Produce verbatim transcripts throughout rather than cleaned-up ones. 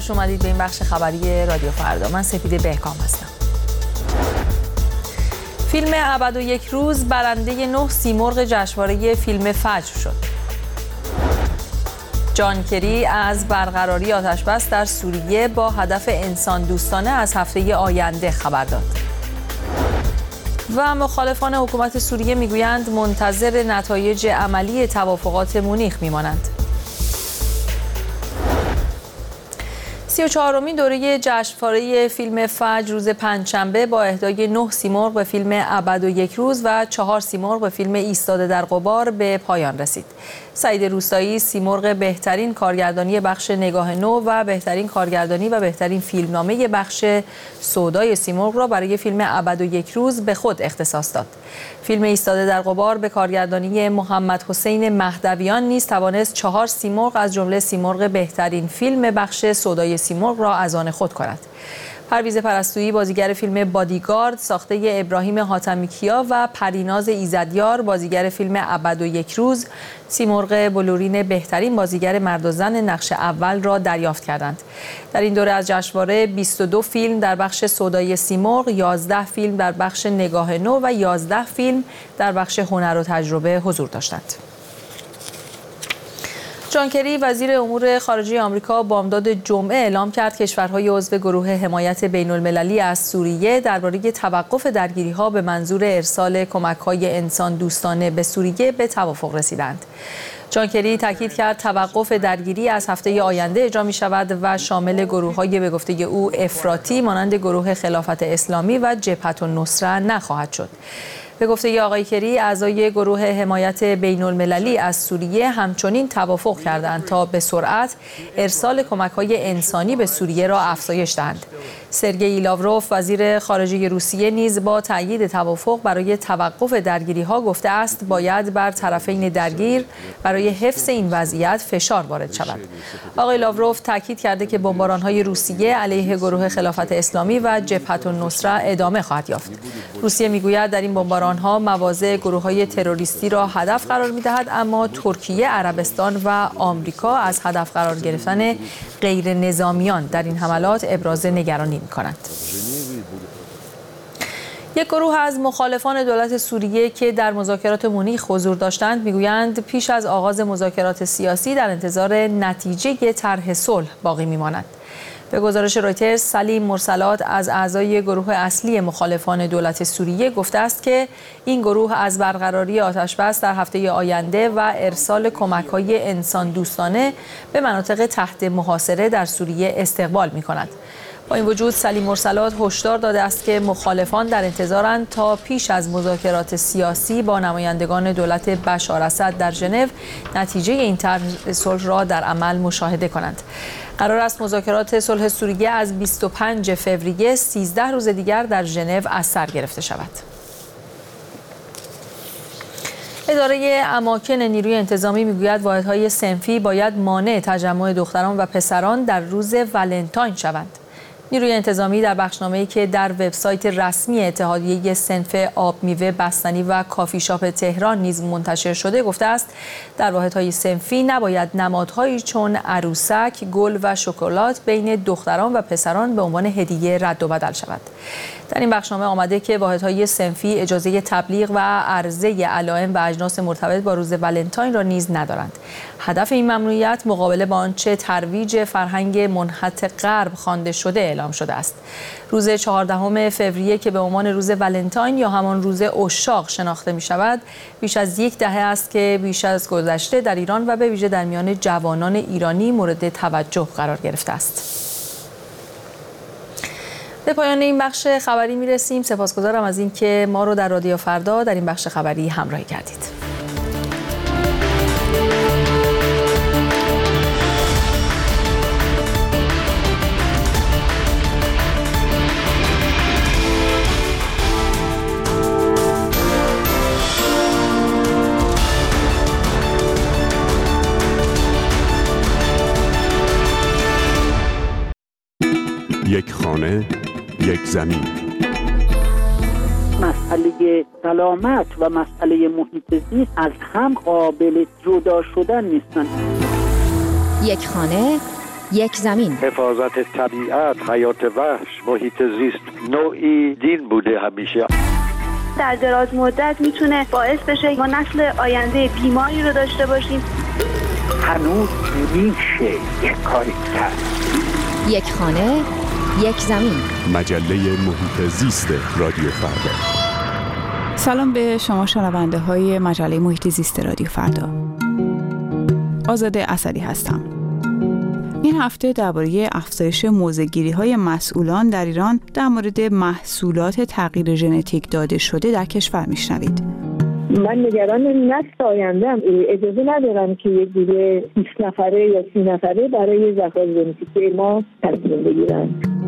خوش اومدید به این بخش خبری رادیو فردا. من سپیده بهکام هستم. فیلم ابد و یک روز برنده نه سیمرغ جشنواره فیلم فجر شد. جان کری از برقراری آتش‌بس در سوریه با هدف انسان دوستانه از هفته آینده خبر داد. و مخالفان حکومت سوریه میگویند منتظر نتایج عملی توافقات مونیخ میمانند. سی و چهارمین دوره جشنواره فیلم فجر روز پنجشنبه با اهدای نه سیمرغ به فیلم ابد و یک روز و چهار سیمرغ به فیلم ایستاده در غبار به پایان رسید. سعید روستایی سیمرغ بهترین کارگردانی بخش نگاه نو و بهترین کارگردانی و بهترین فیلمنامه بخش سودای سیمرغ را برای فیلم ابد و یک روز به خود اختصاص داد. فیلم ایستاده در غبار به کارگردانی محمد حسین مهدویان نیز توانست چهار سیمرغ از جمله سیمرغ بهترین فیلم بخش سودای سیمرغ را از آن خود کند. پرویز پرستویی بازیگر فیلم بادیگارد ساخته ابراهیم حاتمیکیا و پریناز ایزدیار بازیگر فیلم ابد و یک روز سیمرغ بلورین بهترین بازیگر مرد و زن نقش اول را دریافت کردند. در این دوره از جشنواره بیست و دو فیلم در بخش سودای سیمرغ، یازده فیلم در بخش نگاه نو و یازده فیلم در بخش هنر و تجربه حضور داشتند. جان کری وزیر امور خارجه آمریکا بامداد جمعه اعلام کرد کشورهای عضو گروه حمایت بین‌المللی از سوریه درباره توقف درگیری‌ها به منظور ارسال کمک‌های انسان دوستانه به سوریه به توافق رسیدند. جان کری تاکید کرد توقف درگیری از هفته آینده اجرا می‌شود و شامل گروه‌های به گفته او افراطی مانند گروه خلافت اسلامی و جبهة النصره نخواهد شد. به گفته آقای کری، اعضای گروه حمایت بین‌المللی از سوریه همچنین توافق کردند تا به سرعت ارسال کمک‌های انسانی به سوریه را افزایش دهند. سرگئی لاوروف وزیر خارجه روسیه نیز با تأیید توافق برای توقف درگیری‌ها گفته است باید بر طرفین درگیر برای حفظ این وضعیت فشار وارد شود. آقای لاوروف تاکید کرده که بمباران‌های روسیه علیه گروه خلافت اسلامی و جبهة النصره ادامه خواهد یافت. روسیه میگوید در این بمباران‌ها مواضع گروه‌های تروریستی را هدف قرار می‌دهد، اما ترکیه، عربستان و آمریکا از هدف قرار گرفتن غیر نظامیان در این حملات ابراز نگرانی می‌کنند. یک گروه از مخالفان دولت سوریه که در مذاکرات مونیخ حضور داشتند میگویند پیش از آغاز مذاکرات سیاسی در انتظار نتیجه طرح صلح باقی می‌مانند. به گزارش رویترز، سلیم مرسلات از اعضای گروه اصلی مخالفان دولت سوریه گفته است که این گروه از برقراری آتش‌بس در هفته آینده و ارسال کمک‌های انسان دوستانه به مناطق تحت محاصره در سوریه استقبال می‌کند. با این وجود سلیم مرسلات هشدار داده است که مخالفان در انتظارند تا پیش از مذاکرات سیاسی با نمایندگان دولت بشار اسد در ژنو نتیجه این طرح صلح را در عمل مشاهده کنند. قرار است مذاکرات صلح سوریه از بیست و پنجم فوریه سیزده روز دیگر در ژنو از سر گرفته شود. اداره اماکن نیروی انتظامی میگوید واحدهای صنفی باید مانع تجمع دختران و پسران در روز ولنتاین شوند. نیروی انتظامی در بخشنامه‌ای که در وبسایت رسمی اتحادیه صنف آب میوه بستنی و کافی شاپ تهران نیز منتشر شده گفته است در واحدهای صنفی نباید نمادهایی چون عروسک، گل و شکلات بین دختران و پسران به عنوان هدیه رد و بدل شود. در این بخشنامه آمده که واحدهای صنفی اجازه تبلیغ و عرضه علائم و اجناس مرتبط با روز ولنتاین را نیز ندارند. هدف این ممنوعیت مقابله با آنچه ترویج فرهنگ منحط غرب خوانده شده اعلام شده است. روز چهاردهم فوریه که به عنوان روز ولنتاین یا همان روز عشاق شناخته می شود، بیش از یک دهه است که بیش از گذشته در ایران و به ویژه در میان جوانان ایرانی مورد توجه قرار گرفته است. به پایان این بخش خبری می رسیم. سپاسگزارم از اینکه ما رو در رادیو فردا در این بخش خبری همراهی کردید. یک خانه، یک زمین. مسئله سلامت و مسئله محیط زیست از هم قابل جدا شدن نیستن. یک خانه، یک زمین. حفاظت طبیعت، حیات وحش، محیط زیست نوعی دین بوده همیشه. در دراز مدت میتونه باعث بشه ما نسل آینده بیماری رو داشته باشیم. هنوز میشه یک کاری کرد. یک خانه، یک زمین. مجله محیط زیست رادیو فردا. سلام به شما شنونده های مجله محیط زیست رادیو فردا. آزاده اسدی هستم. این هفته درباره افزایش موضع‌گیری های مسئولان در ایران در مورد محصولات تغییر ژنتیک داده شده در کشور میشنوید. من نگران نسل آینده‌ام. اجازه ندارم که یک گروه بیست نفره یا سی نفره برای ذخایر ژنتیکی ما تصمیم بگیرن.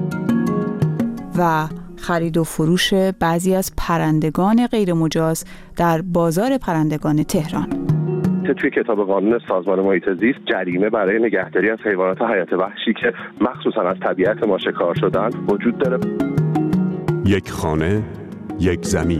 و خرید و فروش بعضی از پرندگان غیر مجاز در بازار پرندگان تهران. توی کتاب قانون سازمان محیط زیست جریمه برای نگهداری از حیوانات حیات وحشی که مخصوصا از طبیعت ما شکار شدن وجود داره. یک خانه، یک زمین.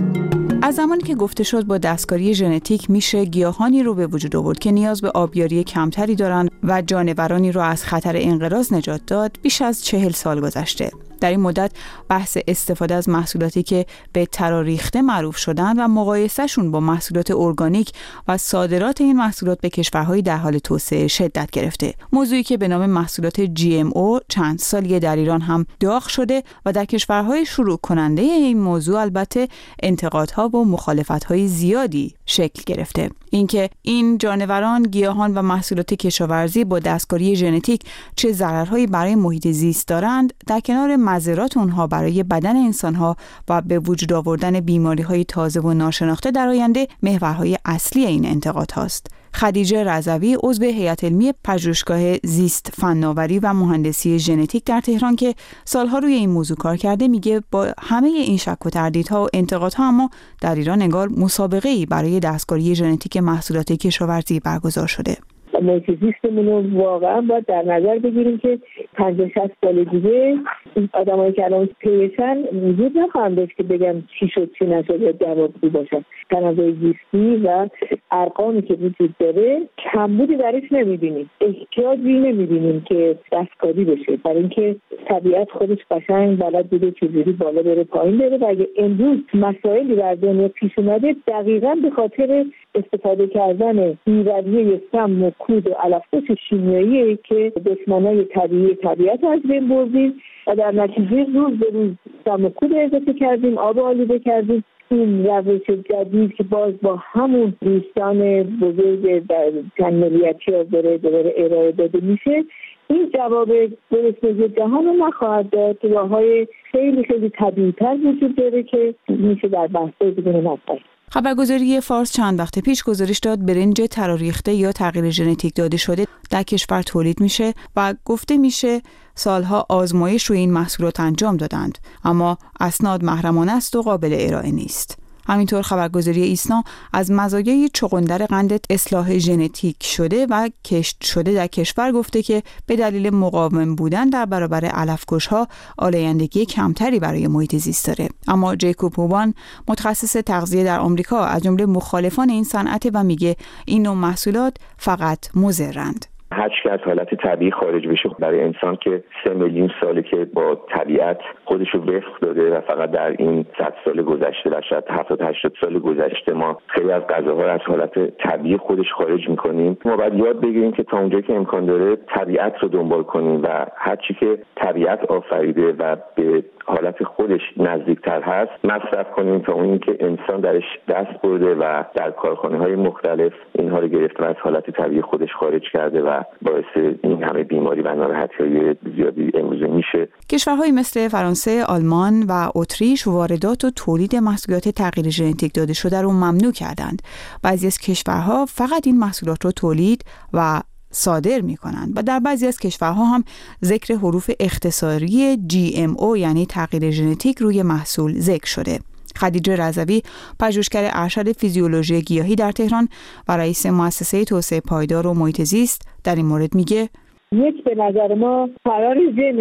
از زمانی که گفته شد با دستکاری ژنتیک میشه گیاهانی رو به وجود آورد که نیاز به آبیاری کمتری دارن و جانورانی رو از خطر انقراض نجات داد، بیش از چهل سال گذشته. در این مدت بحث استفاده از محصولاتی که به تراریخته معروف شدن و مقایسهشون با محصولات ارگانیک و صادرات این محصولات به کشورهای در حال توسعه شدت گرفته. موضوعی که به نام محصولات جی ام او چند سالیه در ایران هم داغ شده و در کشورهای شروع کننده این موضوع البته انتقادها و مخالفت‌های زیادی شکل گرفته. اینکه این جانوران، گیاهان و محصولات کشاورزی با دستکاری ژنتیک چه ضررهایی برای محیط زیست دارند، در کنار مضرات اونها برای بدن انسانها و به وجود آوردن بیماری‌های تازه و ناشناخته در آینده محورهای اصلی این انتقاد هاست. خدیجه رضوی عضو هیئت علمی پژوهشگاه زیست فناوری و مهندسی ژنتیک در تهران که سالها روی این موضوع کار کرده میگه با همه این شک و تردیدها و انتقادها اما در ایران انگار مسابقه‌ای برای دستکاری ژنتیک محصولات کشاورزی برگزار شده. محیط زیستمون رو واقعا باید در نظر بگیریم که پنجاه شصت سال دیگه آدمایی که الان پیشن وجود نخواهند داشت که بگم چی شد چی نشد یا جوابگو باشن. تنوع زیستی و ارقامی که وجود داره کمبودی درش نمیبینیم، احتیاجی نمیبینیم که دستکاری بشه، برای اینکه طبیعت خودش قشنگ بلد بوده چجوری بالا بره پایین بره و اگه امروز مسائلی در دنیا پیش اومده دقیقاً به خاطر استفاده کردن بی‌رویه سم و کود و علف‌پوش شیمیایی که دشمنای طبیعی طبیعت از بین بردیم و در نتیجه روز به روز سم و کود اضافه کردیم، آب آلوده کردیم. این روش جدید که باز با همون دوستان بزرگ در چند ملیتی ها داره دوباره ارائه داده میشه، این جواب گرسنگی جهان رو نخواهد داد. راه‌های خیلی خیلی طبیعی‌تر وجود داره که میشه در بحث‌های دیگه نفر. خبرگزاری فارس چند وقت پیش گزارش داد برنج تراریخته یا تغییر ژنتیک داده شده در کشور تولید میشه و گفته میشه سالها آزمایش روی این محصولات انجام دادند، اما اسناد محرمانه است و قابل ارائه نیست. همینطور خبرگزاری ایسنا از مزایای چغندر قند اصلاح ژنتیک شده و کشت شده در کشور گفته که به دلیل مقاوم بودن در برابر علف‌کش‌ها آلایندگی کمتری برای محیط زیست داره. اما جیکوب هوبان متخصص تغذیه در آمریکا از جمله مخالفان این صنعت و میگه این نوع محصولات فقط مضرند. هر چی از حالت طبیعی خارج بشه برای انسان که سه میلیون ساله که با طبیعت خودش رو وفق داده و فقط در این صد سال گذشته و شاید هفتاد هشتاد سال گذشته ما خیلی از غذاها رو از حالت طبیعی خودش خارج میکنیم. ما باید یاد بگیریم که تا اونجایی که امکان داره طبیعت رو دنبال کنیم و هر چی که طبیعت آفریده و به حالت خودش نزدیکتر هست مصرف کنیم تا اون که انسان درش دست برده و در کارخانه‌های مختلف اینها رو گرفته و از حالت طبیعی خودش خارج کرده و باعث این همه بیماری و ناراحتی‌های زیادی امروزه میشه. کشورهایی مثل فرانسه، آلمان و اتریش واردات و تولید محصولات تغییر ژنتیک داده شده رو ممنوع کردند. بعضی از کشورها فقط این محصولات رو تولید و صادر می کنند و در بعضی از کشورها هم ذکر حروف اختصاری جی ام او یعنی تغییر ژنتیک روی محصول ذکر شده. خدیجه رضوی پژوهشگر ارشد فیزیولوژی گیاهی در تهران و رئیس مؤسسه توسعه پایدار و محیط زیست در این مورد میگه یک به نظر ما فرار ژن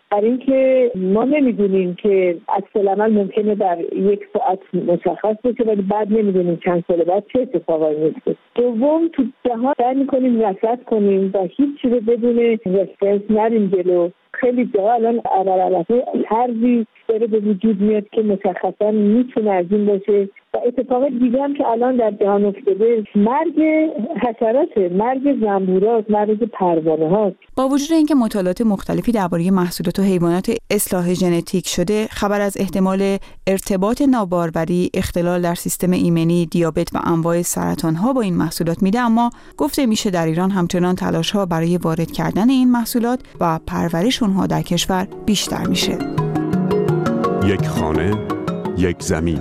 برای اینکه ما نمیدونیم که عکس العمل ممکنه در یک ساعت مشخص بشه ولی بعد نمیدونیم چند سال بعد چه اتفاقی میفته. دوم تو جهان سعی میکنیم رصد کنیم و هیچ چیز بدون رفرنس نریم جلو. خیلی جا الان اول‌اول طرزی داره به وجود میاد که مشخصا میتونه از این باشه و اتفاق دیگه هم که الان در جهان افتاده مرگ حشراته، مرگ زنبوراست، مرگ پروانه هاست. با وجود اینکه مطالعات مختلفی درباره محصولات و حیوانات اصلاح ژنتیک شده، خبر از احتمال ارتباط ناباروری، اختلال در سیستم ایمنی، دیابت و انواع سرطان ها با این محصولات میده، اما گفته میشه در ایران همچنان تلاش ها برای وارد کردن این محصولات و پرورش اونها در کشور بیشتر میشه. یک خانه، یک زمین.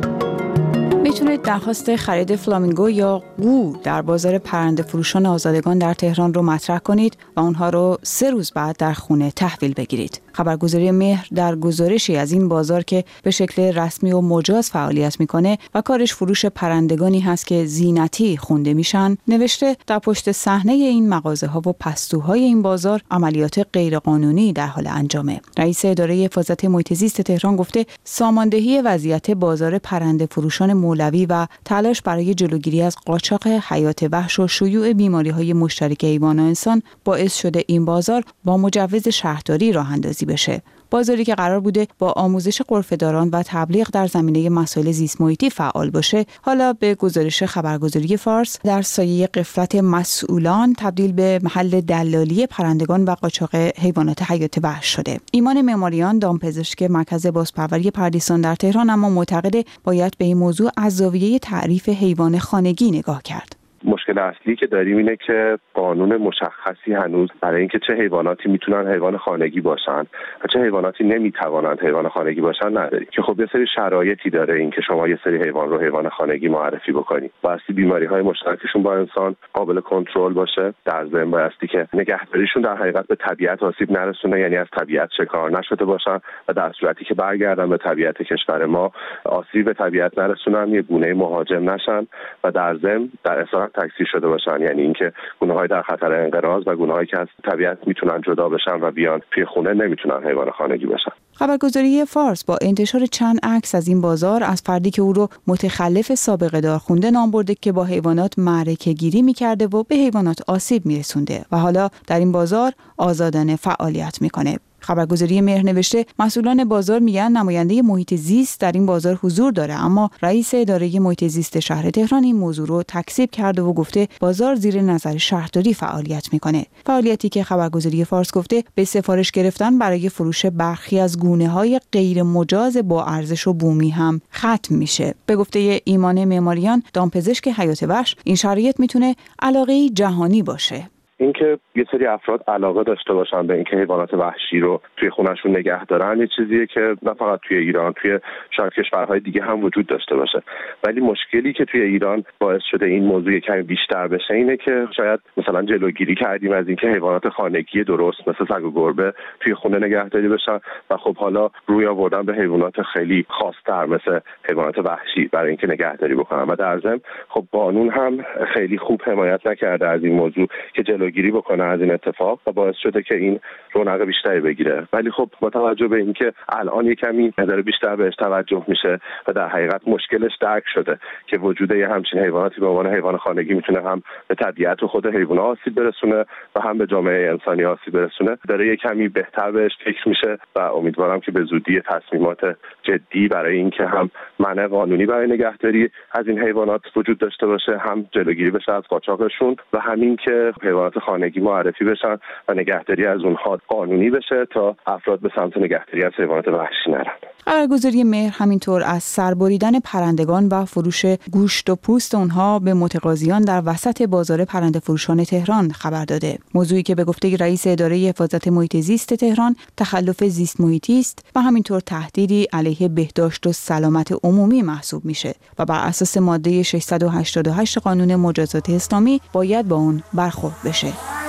میتونید درخواست خرید فلامینگو یا قو در بازار پرنده فروشان آزادگان در تهران رو مطرح کنید و اونها رو سه روز بعد در خونه تحویل بگیرید. خبرگزاری مهر در گزارشی از این بازار که به شکل رسمی و مجاز فعالیت میکنه و کارش فروش پرندگانی هست که زینتی خونده میشن، نوشته در پشت صحنه این مغازه ها و پستوهای این بازار عملیات غیرقانونی در حال انجامه. رئیس اداره حفاظت محیط زیست تهران گفته ساماندهی وضعیت بازار پرنده فروشان مولوی و تلاش برای جلوگیری از قاچاق حیات وحش و شیوع بیماری‌های مشترک حیوان و انسان باعث شده این بازار با مجوز شهرداری راه اندازی بشه. بازاری که قرار بوده با آموزش غرفه‌داران و تبلیغ در زمینه مسائل زیست محیطی فعال باشه، حالا به گزارش خبرگزاری فارس در سایه غفلت مسئولان تبدیل به محل دلالی پرندگان و قاچاق حیوانات حیات وحش شده. ایمان معماریان، دامپزشک مرکز بازپروری پردیسان در تهران، اما معتقد باید به این موضوع از زاویه تعریف حیوان خانگی نگاه کرد. مشکل اصلی که داریم اینه که قانون مشخصی هنوز برای اینکه چه حیواناتی میتونن حیوان خانگی باشن و چه حیواناتی نمیتوانند حیوان خانگی باشن نداریم، که خب یه سری شرایطی داره اینکه شما یه سری حیوان رو حیوان خانگی معرفی بکنید. بایستی بیماری‌های مشترکشون با انسان قابل کنترل باشه، در ضمن بایستی که نگهداریشون در حقیقت به طبیعت آسیب نرسونه، یعنی از طبیعت شکار نشده باشن و در صورتی که برگردن به طبیعت کشور ما آسیب به طبیعت نرسونن، یه گونه مهاجم نشن و در ضمن در اصالت تکثیر شده باشن، یعنی اینکه گونه‌های در خطر انقراض و گونه‌هایی که از طبیعت میتونن جدا بشن و بیان توی خونه نمیتونن حیوان خانگی باشن. خبرگزاری فارس با انتشار چند عکس از این بازار از فردی که او رو متخلف سابقه دار خونده نام برده که با حیوانات معرکه گیری می‌کرده و به حیوانات آسیب می‌رسونده و حالا در این بازار آزادانه فعالیت می‌کنه. خبرگزاری مهر نوشته مسئولان بازار میگن نماینده محیط زیست در این بازار حضور داره، اما رئیس اداره محیط زیست شهر تهران این موضوع رو تکذیب کرده و گفته بازار زیر نظر شهرداری فعالیت میکنه. فعالیتی که خبرگزاری فارس گفته به سفارش گرفتن برای فروش برخی از گونه‌های غیر مجاز با ارزش و بومی هم ختم میشه. به گفته ایمان معماریان، دامپزشک حیات وحش، این شرایط میتونه علاقه جهانی باشه. اینکه یه سری افراد علاقه داشته باشن به اینکه حیوانات وحشی رو توی خونه‌شون نگه دارن، یه چیزیه که نه فقط توی ایران، توی شاید کشورهای دیگه هم وجود داشته باشه. ولی مشکلی که توی ایران باعث شده این موضوع کمی بیشتر بشه اینه که شاید مثلا جلوگیری کردیم از اینکه حیوانات خانگی درست مثل سگ و گربه توی خونه نگهداری بشن و خب حالا روی آوردن به حیوانات خیلی خاص‌تر مثل حیوانات وحشی برای اینکه نگهداری بکنن و در ضمن خب قانون هم خیلی خوب حمایت نکرده از این موضوع که جلوگیری بکنه از این اتفاق و باعث شده که این رونق بیشتری بگیره. ولی خب با توجه به اینکه الان یک کمی نظر بیشتر بهش توجه میشه و در حقیقت مشکلش درک شده که وجود یه همچین حیواناتی به عنوان حیوان خانگی میتونه هم به طبیعت و خود حیونا آسیب برسونه و هم به جامعه انسانی آسیب برسونه، داره یک کمی بهتر بهش فکر میشه و امیدوارم که به زودی تصمیمات جدی برای اینکه هم منع قانونی برای نگهداری از این حیوانات وجود داشته باشه، هم جلوگیری بشه از قاچاقشون و همین که حیوانات خانگی معرفی بشن و نگهداری از اونها قانونی بشه تا افراد به سمت نگهداری از حیوانات وحشی نرن. خبرگزاری مهر همینطور از سربریدن پرندگان و فروش گوشت و پوست اونها به متقاضیان در وسط بازار پرنده فروشان تهران خبر داده. موضوعی که به گفته رئیس اداره حفاظت محیط زیست تهران تخلف زیست محیطی است و همینطور تهدیدی علیه بهداشت و سلامت عمومی محسوب میشه و بر اساس ماده ششصد و هشتاد و هشت قانون مجازات اسلامی باید با اون برخورد بشه.